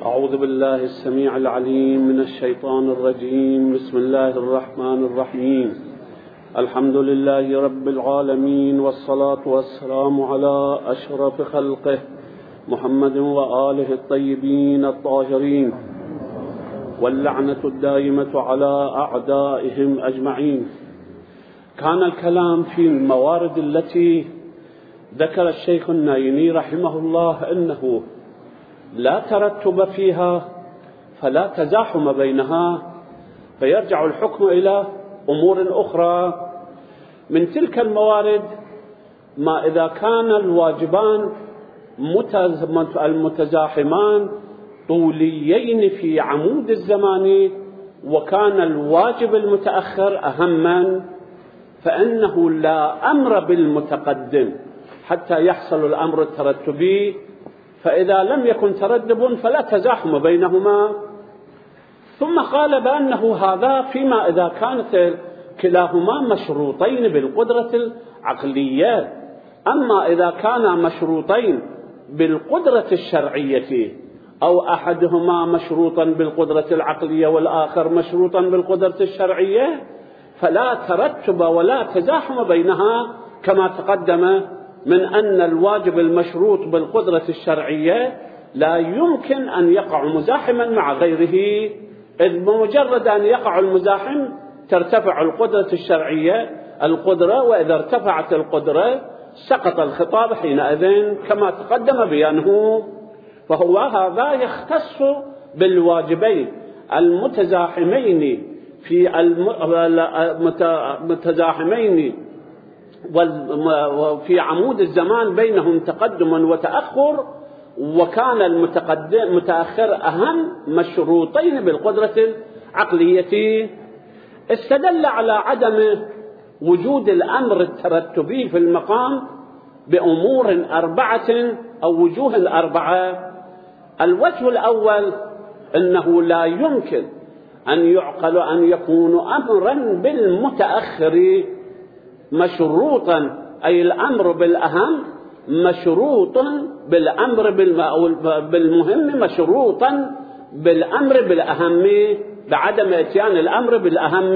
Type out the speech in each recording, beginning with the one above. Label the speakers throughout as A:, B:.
A: أعوذ بالله السميع العليم من الشيطان الرجيم. بسم الله الرحمن الرحيم. الحمد لله رب العالمين، والصلاة والسلام على أشرف خلقه محمد وآله الطيبين الطاهرين، واللعنة الدائمة على أعدائهم أجمعين. كان الكلام في الموارد التي ذكر الشيخ النايني رحمه الله أنه لا ترتب فيها فلا تزاحم بينها، فيرجع الحكم إلى أمور أخرى. من تلك الموارد ما إذا كان الواجبان المتزاحمان طوليين في عمود الزمان، وكان الواجب المتأخر أهما، فإنه لا أمر بالمتقدم حتى يحصل الأمر الترتبي، فإذا لم يكن تردد فلا تزاحم بينهما. ثم قال بأنه هذا فيما إذا كانت كلاهما مشروطين بالقدرة العقلية. أما إذا كانا مشروطين بالقدرة الشرعية، أو أحدهما مشروطا بالقدرة العقلية والآخر مشروطا بالقدرة الشرعية، فلا ترتب ولا تزاحم بينها، كما تقدم من أن الواجب المشروط بالقدرة الشرعية لا يمكن أن يقع مزاحما مع غيره، إذ بمجرد أن يقع المزاحم ترتفع القدرة الشرعية القدرة، وإذا ارتفعت القدرة سقط الخطاب حينئذ كما تقدم بيانه. فهو هذا يختص بالواجبين المتزاحمين وفي عمود الزمان بينهم تقدم وتأخر، وكان المتأخر أهم مشروطين بالقدرة العقلية. استدل على عدم وجود الأمر الترتبي في المقام بأمور أربعة أو وجوه أربعة. الوجه الأول أنه لا يمكن أن يعقل أن يكون أمرا بالمتأخر مشروطا، أي الأمر بالأهم مشروط بالأمر بالمهم مشروطا بالأمر بالأهم، بعدم إتيان الأمر بالأهم،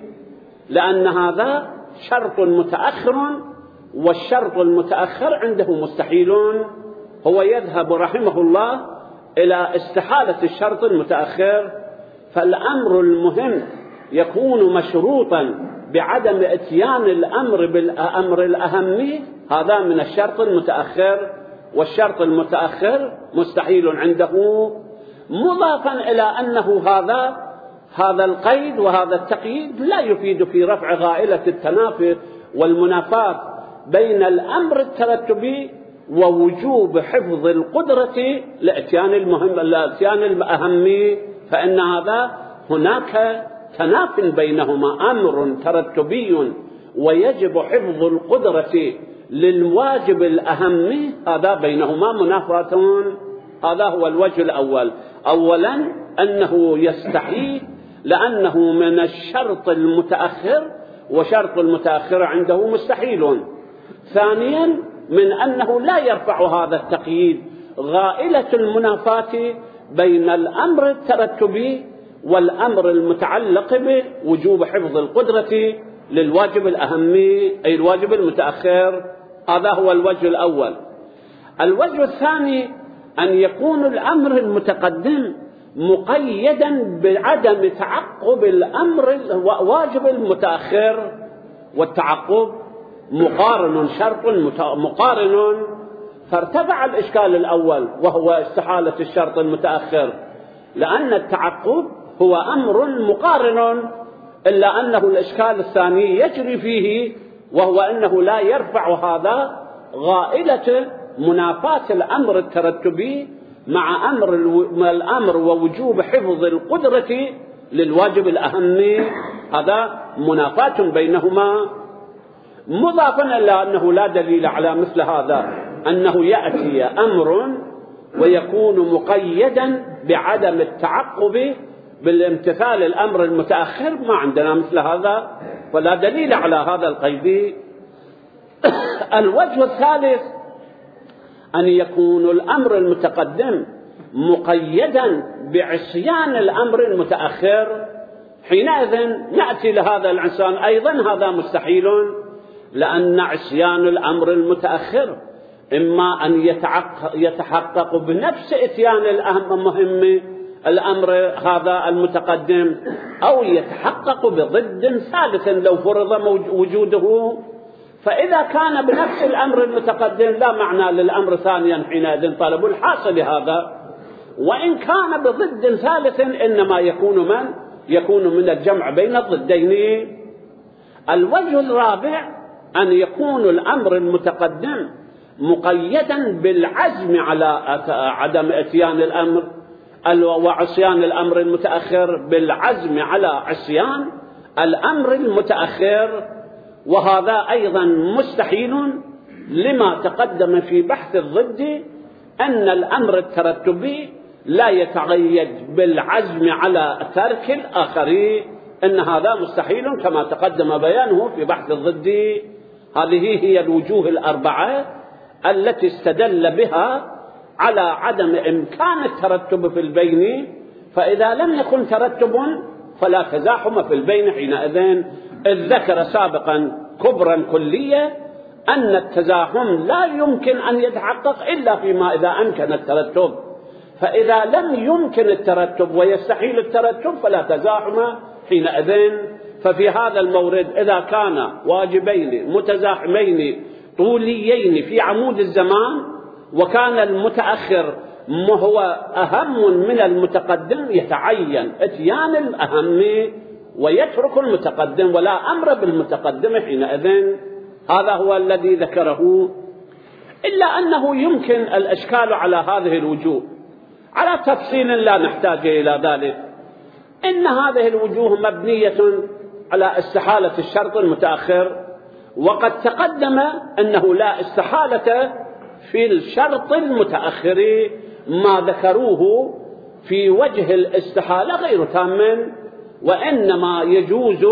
A: لأن هذا شرط متأخر، والشرط المتأخر عنده مستحيل. هو يذهب رحمه الله إلى استحالة الشرط المتأخر، فالأمر المهم يكون مشروطا بعدم إتيان الأمر بالأمر الأهم، هذا من الشرط المتأخر، والشرط المتأخر مستحيل عنده. مضافا إلى أنه هذا القيد وهذا التقييد لا يفيد في رفع غائلة التنافي والمنافاة بين الأمر الترتبي ووجوب حفظ القدرة لإتيان الأهم، فإن هذا هناك تناف بينهما، أمر ترتبي ويجب حفظ القدرة للواجب الأهم، هذا بينهما منافاة. هذا هو الوجه الأول. أولا أنه يستحيل لأنه من الشرط المتأخر، وشرط المتأخر عنده مستحيل. ثانيا من أنه لا يرفع هذا التقييد غائلة المنافاة بين الأمر الترتبي والأمر المتعلق بوجوب حفظ القدرة للواجب الأهم، أي الواجب المتأخر. هذا هو الوجه الأول. الوجه الثاني أن يكون الأمر المتقدم مقيدا بعدم تعقب الأمر الواجب المتأخر، والتعقب مقارن، شرط مقارن، فارتفع الإشكال الأول وهو استحالة الشرط المتأخر، لأن التعقب هو أمر مقارن، إلا أنه الإشكال الثاني يجري فيه، وهو أنه لا يرفع هذا غائلة منافاة الأمر الترتبي مع الأمر ووجوب حفظ القدرة للواجب الأهم، هذا منافاة بينهما. مضافا إلى أنه لا دليل على مثل هذا، أنه يأتي أمر ويكون مقيدا بعدم التعقب بالامتثال الأمر المتأخر، ما عندنا مثل هذا، ولا دليل على هذا القيد. الوجه الثالث أن يكون الأمر المتقدم مقيدا بعصيان الأمر المتأخر، حينئذ نأتي لهذا الإنسان أيضا هذا مستحيل، لأن عصيان الأمر المتأخر إما أن يتحقق بنفس إتيان المهم الأمر هذا المتقدم، أو يتحقق بضد ثالث لو فرض وجوده. فإذا كان بنفس الأمر المتقدم لا معنى للأمر ثانيا، حينئذ طلب الحاصل هذا. وإن كان بضد ثالث إنما يكون من الجمع بين الضدين. الوجه الرابع أن يكون الأمر المتقدم مقيدا بالعزم على عدم إتيان الأمر، وعصيان الأمر المتأخر بالعزم على عصيان الأمر المتأخر، وهذا أيضا مستحيل لما تقدم في بحث الضد أن الأمر الترتبي لا يتقيد بالعزم على ترك الآخرين، أن هذا مستحيل كما تقدم بيانه في بحث الضد. هذه هي الوجوه الأربعة التي استدل بها على عدم إمكان الترتب في البين. فإذا لم يكن ترتب فلا تزاحم في البين حينئذ، إذ ذكر سابقا كبرا كلية أن التزاحم لا يمكن أن يتحقق إلا فيما إذا أمكن الترتب. فإذا لم يمكن الترتب ويستحيل الترتب فلا تزاحم حينئذ. ففي هذا المورد إذا كان واجبين متزاحمين طوليين في عمود الزمان، وكان المتأخر هو أهم من المتقدم، يتعين إتيان الأهم ويترك المتقدم ولا أمر بالمتقدم حينئذ. هذا هو الذي ذكره. إلا أنه يمكن الإشكال على هذه الوجوه على تفصيل لا نحتاج إلى ذلك. إن هذه الوجوه مبنية على استحالة الشرط المتأخر، وقد تقدم أنه لا استحالة في الشرط المتأخر، ما ذكروه في وجه الاستحالة غير تام، وإنما يجوز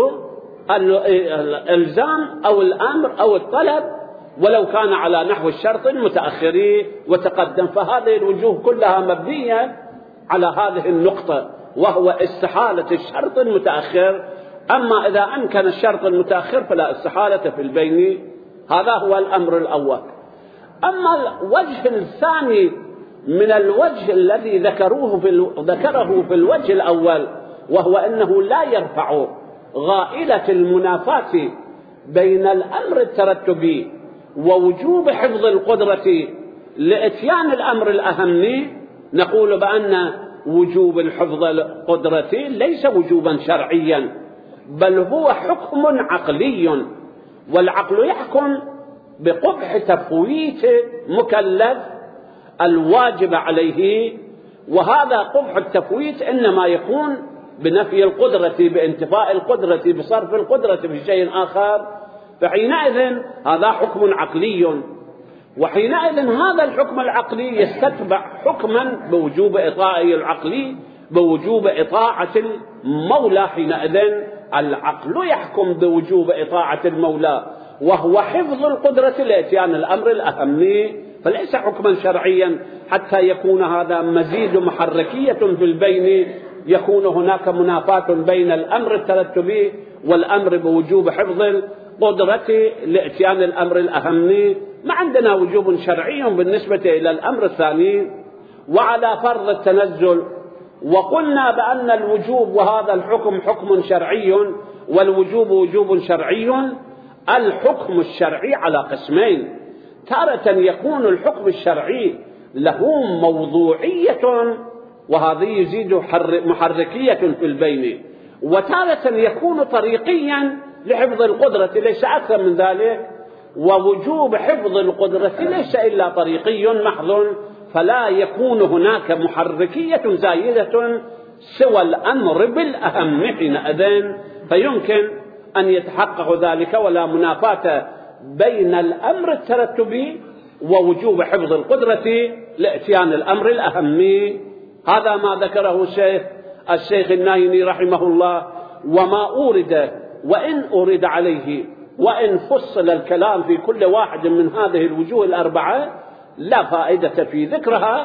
A: الإلزام أو الأمر أو الطلب ولو كان على نحو الشرط المتأخر وتقدم. فهذه الوجوه كلها مبنية على هذه النقطة، وهو استحالة الشرط المتأخر. أما إذا أمكن الشرط المتأخر فلا استحالة في البين. هذا هو الأمر الأول. أما الوجه الثاني من الوجه الذي ذكره في الوجه الأول، وهو أنه لا يرفع غائلة المنافاة بين الأمر الترتبي ووجوب حفظ القدرة لإتيان الأمر الأهم، نقول بأن وجوب الحفظ القدرة ليس وجوبا شرعيا، بل هو حكم عقلي، والعقل يحكم بقبح تفويت مكلف الواجب عليه. وهذا قبح التفويت إنما يكون بنفي القدرة، بانتفاء القدرة، بصرف القدرة في شيء آخر. فحينئذ هذا حكم عقلي، وحينئذ هذا الحكم العقلي يستتبع حكما بوجوب إطاعة العقلي، بوجوب إطاعة المولى. حينئذ العقل يحكم بوجوب إطاعة المولى، وهو حفظ القدرة لإتيان الأمر الأهم، فليس حكما شرعيا حتى يكون هذا مزيد محركية في البين، يكون هناك منافاة بين الأمر الترتبي والأمر بوجوب حفظ القدرة لإتيان الأمر الأهم. ما عندنا وجوب شرعي بالنسبة إلى الأمر الثاني. وعلى فرض التنزل، وقلنا بأن الوجوب وهذا الحكم حكم شرعي والوجوب وجوب شرعي. الحكم الشرعي على قسمين: تارة يكون الحكم الشرعي له موضوعية، وهذه يزيد محركية في البين، وتارة يكون طريقيا لحفظ القدرة، ليس أكثر من ذلك. ووجوب حفظ القدرة ليس إلا طريقي محض، فلا يكون هناك محركية زايدة سوى الأمر بالأهم حينئذ، فيمكن أن يتحقق ذلك ولا منافاة بين الأمر الترتبي ووجوب حفظ القدرة لإتيان الأمر الأهم. هذا ما ذكره الشيخ النايني رحمه الله. وما أورد وإن أورد عليه وإن فصل الكلام في كل واحد من هذه الوجوه الأربعة لا فائدة في ذكرها،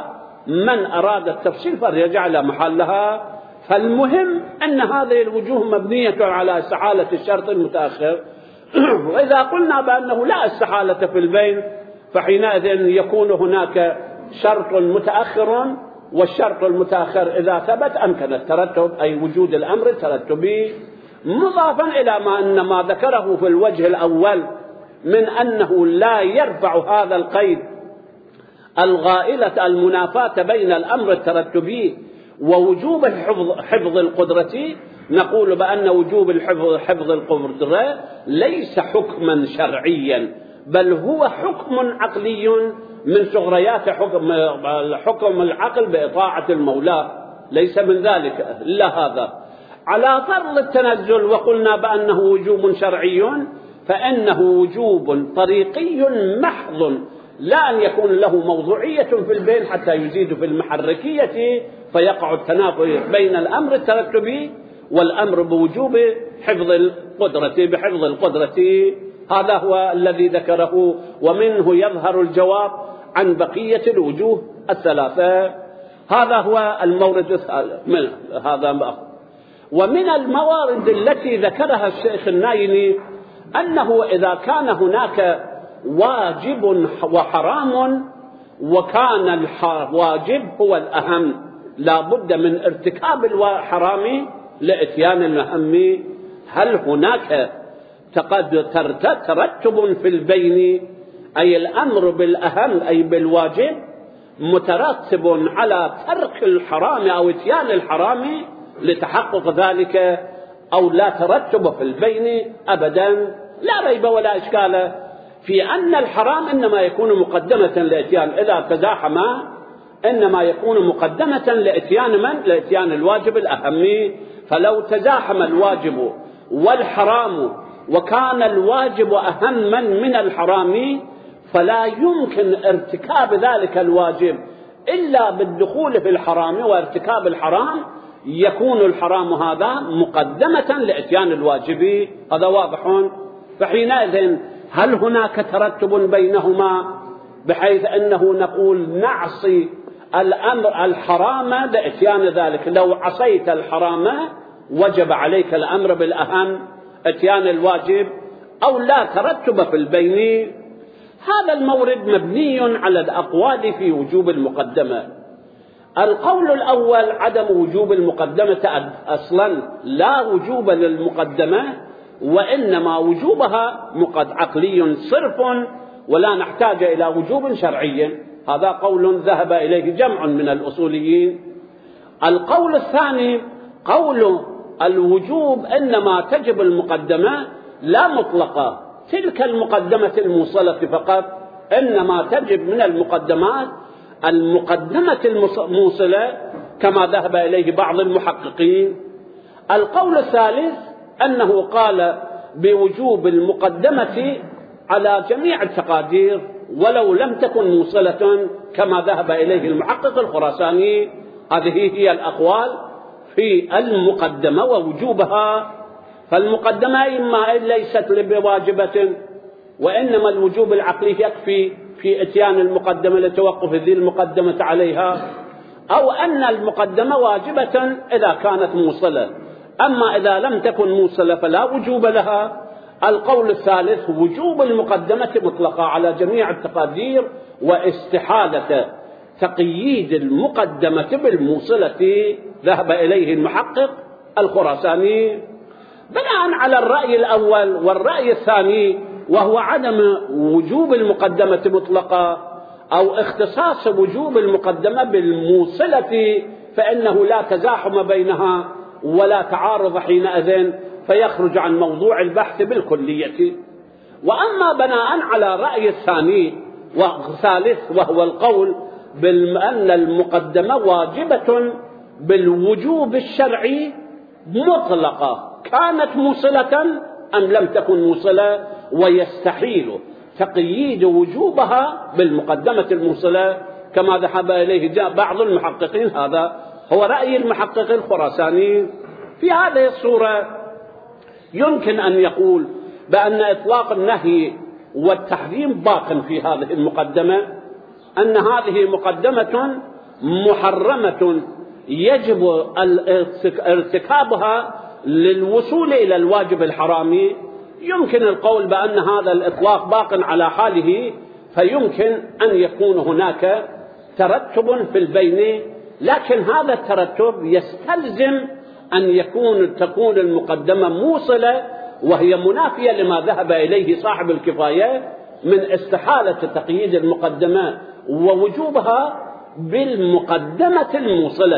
A: من أراد التفصيل فليرجع إلى محلها. فالمهم أن هذه الوجوه مبنية على استحالة الشرط المتأخر. وإذا قلنا بأنه لا استحالة في البين فحينئذ يكون هناك شرط متأخر، والشرط المتأخر إذا ثبت أمكن الترتب، أي وجود الأمر الترتبي، مضافا إلى ما ذكره في الوجه الأول من أنه لا يرفع هذا القيد الغائلة المنافاة بين الأمر الترتبي ووجوب حفظ القدرة. نقول بأن وجوب حفظ القدرة ليس حكما شرعيا، بل هو حكم عقلي من صغريات حكم العقل بإطاعة المولى، ليس من ذلك إلا هذا. على فرض التنزل وقلنا بأنه وجوب شرعي، فإنه وجوب طريقي محض، لا أن يكون له موضوعية في البين حتى يزيد في المحركية فيقع التنافي بين الأمر الترتبي والأمر بوجوب حفظ القدرة. هذا هو الذي ذكره، ومنه يظهر الجواب عن بقية الوجوه الثلاثة. هذا هو المورد الثالث. ومن الموارد التي ذكرها الشيخ النايني أنه إذا كان هناك واجب وحرام، وكان الواجب هو الأهم، لا بد من ارتكاب الحرام لإتيان المهم، هل هناك ترتب في البين، أي الأمر بالأهم أي بالواجب مترتب على ترك الحرام أو إتيان الحرام لتحقق ذلك، أو لا ترتب في البين أبدا؟ لا ريب ولا إشكال في أن الحرام إنما يكون مقدمة لإتيان، إذا تزاحم إنما يكون مقدمة لإتيان الواجب الأهم. فلو تزاحم الواجب والحرام وكان الواجب أهما من الحرام، فلا يمكن ارتكاب ذلك الواجب إلا بالدخول في الحرام وارتكاب الحرام، يكون الحرام هذا مقدمة لإتيان الواجب. هذا واضح. فحينئذ هل هناك ترتب بينهما بحيث أنه نقول نعصي الأمر الحرام لإتيان ذلك؟ لو عصيت الحرام وجب عليك الأمر بالأهم إتيان الواجب، أو لا ترتب في البين. هذا المورد مبني على الأقوال في وجوب المقدمة. القول الأول عدم وجوب المقدمة أصلا، لا وجوب للمقدمة، وإنما وجوبها عقلي صرف، ولا نحتاج إلى وجوب شرعي. هذا قول ذهب إليه جمع من الأصوليين. القول الثاني قول الوجوب إنما تجب المقدمة لا مطلقة، تلك المقدمة الموصلة فقط، إنما تجب من المقدمات المقدمة الموصلة كما ذهب إليه بعض المحققين. القول الثالث أنه قال بوجوب المقدمة على جميع التقادير ولو لم تكن موصلة كما ذهب إليه المحقق الخراساني. هذه هي الأقوال في المقدمة ووجوبها. فالمقدمة إما ليست بواجبة، وإنما الوجوب العقلي يكفي في إتيان المقدمة لتوقف ذي المقدمة عليها، أو أن المقدمة واجبة إذا كانت موصلة، أما إذا لم تكن موصلة فلا وجوب لها. القول الثالث وجوب المقدمة مطلقة على جميع التقادير، واستحالة تقييد المقدمة بالموصلة ذهب إليه المحقق الخراساني. بناء على الرأي الأول والرأي الثاني، وهو عدم وجوب المقدمة مطلقة أو اختصاص وجوب المقدمة بالموصلة، فإنه لا تزاحم بينها ولا تعارض حينئذ، فيخرج عن موضوع البحث بالكلية. وأما بناء على الرأي الثاني والثالث، وهو القول بأن المقدمة واجبة بالوجوب الشرعي مطلقة، كانت موصلة أم لم تكن موصلة، ويستحيل تقييد وجوبها بالمقدمة الموصلة كما ذهب إليه بعض المحققين. هذا هو رأي المحقق الخراساني. في هذه الصورة يمكن أن يقول بأن إطلاق النهي والتحريم باق في هذه المقدمة، أن هذه مقدمة محرمة يجب ارتكابها للوصول إلى الواجب الحرامي، يمكن القول بأن هذا الإطلاق باق على حاله، فيمكن أن يكون هناك ترتب في البين، لكن هذا الترتب يستلزم أن تكون المقدمة موصلة، وهي منافية لما ذهب إليه صاحب الكفاية من استحالة تقييد المقدمة ووجوبها بالمقدمة الموصلة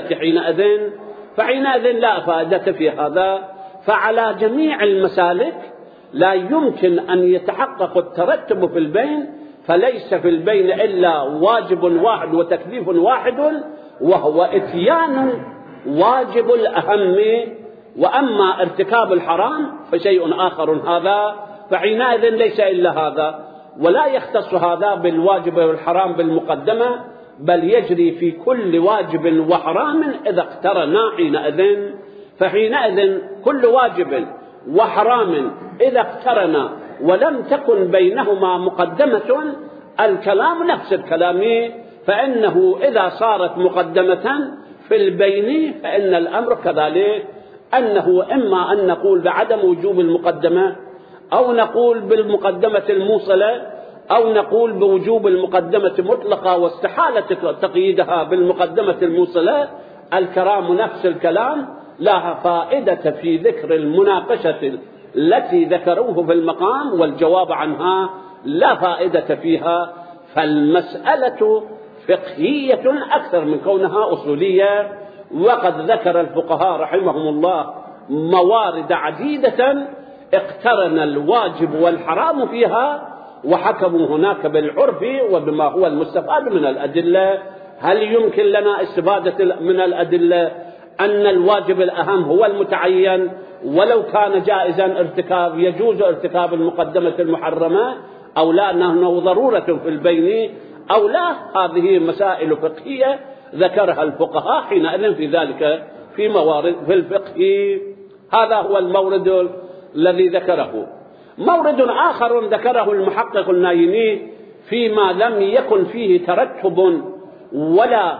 A: فحينئذ لا فائدة في هذا. فعلى جميع المسالك لا يمكن أن يتحقق الترتب في البين، فليس في البين إلا واجب واحد وتكليف واحد، وهو إتيان واجب الأهم، وأما ارتكاب الحرام فشيء آخر هذا، فحينئذ ليس إلا هذا، ولا يختص هذا بالواجب والحرام بالمقدمة، بل يجري في كل واجب وحرام إذا اقترنا حينئذ. فحينئذ كل واجب وحرام إذا اقترنا ولم تكن بينهما مقدمة، الكلام نفس الكلام، فإنه إذا صارت مقدمة في البين فإن الأمر كذلك، أنه إما أن نقول بعدم وجوب المقدمة، أو نقول بالمقدمة الموصلة، أو نقول بوجوب المقدمة مطلقة واستحالة تقييدها بالمقدمة الموصلة. الكلام نفس الكلام، لا فائدة في ذكر المناقشة التي ذكروه في المقام والجواب عنها لا فائدة فيها، فالمسألة فقهية أكثر من كونها أصولية. وقد ذكر الفقهاء رحمهم الله موارد عديدة اقترن الواجب والحرام فيها، وحكموا هناك بالعرف وبما هو المستفاد من الأدلة. هل يمكن لنا استفادة من الأدلة أن الواجب الأهم هو المتعين، ولو كان جائزا يجوز ارتكاب المقدمة المحرمة، أو لا أنه ضرورة في البين، أو لا؟ هذه مسائل فقهية ذكرها الفقهاء حينئذ في ذلك في موارد في الفقه. هذا هو المورد الذي ذكره. مورد آخر ذكره المحقق النايمي فيما لم يكن فيه ترتب ولا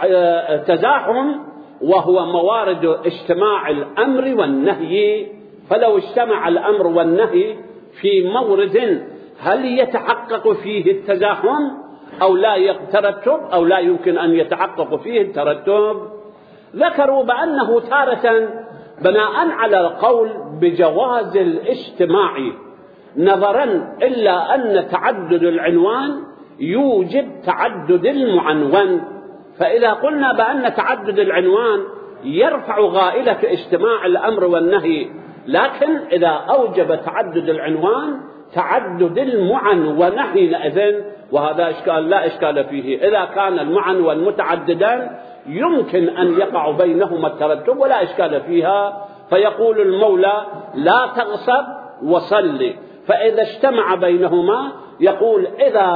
A: تزاحم، وهو موارد اجتماع الأمر والنهي. فلو اجتمع الأمر والنهي في مورد، هل يتحقق فيه التزاحم أو لا يترتب، أو لا يمكن أن يتحقق فيه الترتب؟ ذكروا بأنه تارة بناء على القول بجواز الاجتماع نظرا إلا أن تعدد العنوان يوجب تعدد المعنون. فإذا قلنا بأن تعدد العنوان يرفع غائلة اجتماع الأمر والنهي، لكن إذا أوجب تعدد العنوان تعدد المعنون حينئذ، وهذا إشكال لا إشكال فيه. إذا كان المعنون متعددا يمكن أن يقع بينهما الترتب ولا إشكال فيها. فيقول المولى لا تغصب وصلي، فإذا اجتمع بينهما يقول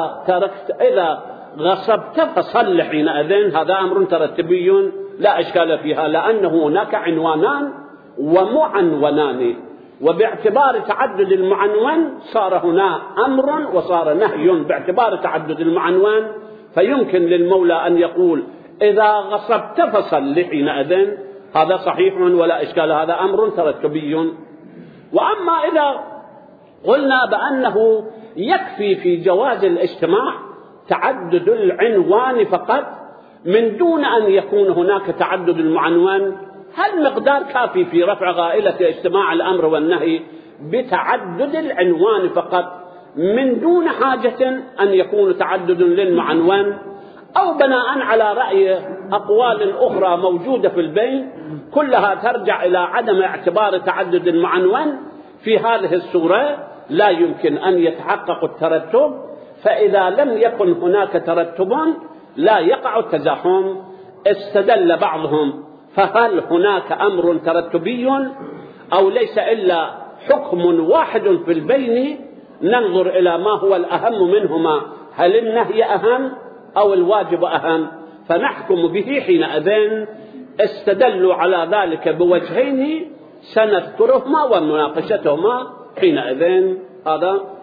A: إذا غصبت فصل حينئذ، هذا أمر ترتبي لا إشكال فيها، لأنه هناك عنوانان ومعنونان، وباعتبار تعدد المعنون صار هنا أمر وصار نهي باعتبار تعدد المعنون. فيمكن للمولى أن يقول إذا غصبت فصل حينئذ، هذا صحيح ولا إشكال، هذا أمر ترتبي. وأما إذا قلنا بأنه يكفي في جواز الاجتماع تعدد العنوان فقط من دون أن يكون هناك تعدد المعنون، هل مقدار كافي في رفع غائلة اجتماع الأمر والنهي بتعدد العنوان فقط من دون حاجة أن يكون تعدد للمعنون؟ أو بناء على رأي أقوال أخرى موجودة في البين كلها ترجع إلى عدم اعتبار تعدد المعنون، في هذه الصورة لا يمكن أن يتحقق الترتب. فإذا لم يكن هناك ترتب لا يقع التزاحم. استدل بعضهم فهل هناك أمر ترتبي أو ليس إلا حكم واحد في البين، ننظر إلى ما هو الأهم منهما، هل النهي أهم أو الواجب أهم، فنحكم به حينئذ. استدلوا على ذلك بوجهين سنذكرهما ومناقشتهما حينئذ. هذا